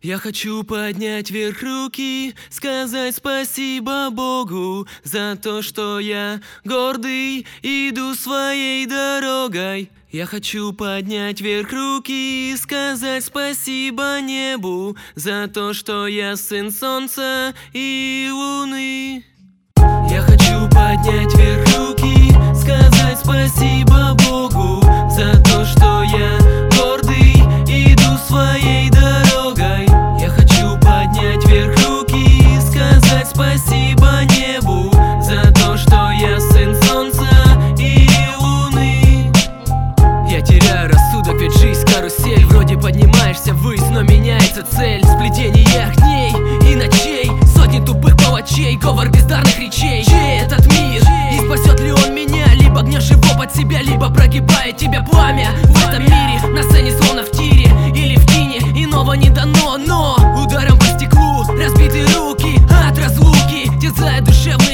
Я хочу поднять вверх руки, сказать спасибо Богу за то, что я гордый, иду своей дорогой. Я хочу поднять вверх руки, сказать спасибо небу за то, что я сын солнца и луны. Я хочу поднять вверх руки, сказать спасибо Богу за то, что я гордый, иду своей дорогой. Я хочу поднять вверх руки, сказать спасибо небу за то, что я сын солнца и луны. Я теряю рассудок, ведь жизнь карусель. Вроде поднимаешься ввысь, но меняется цель. Сплетение дней и ночей, сотни тупых палачей, говор бездарных речей. Чей этот мир? И спасет ли он меня? Либо гнешь его под себя, либо прогибает тебя пламя. В этом мире, на сцене словно в тире или в кине, иного не дано. Но ударом по стеклу разбиты руки от разлуки, терзая душевный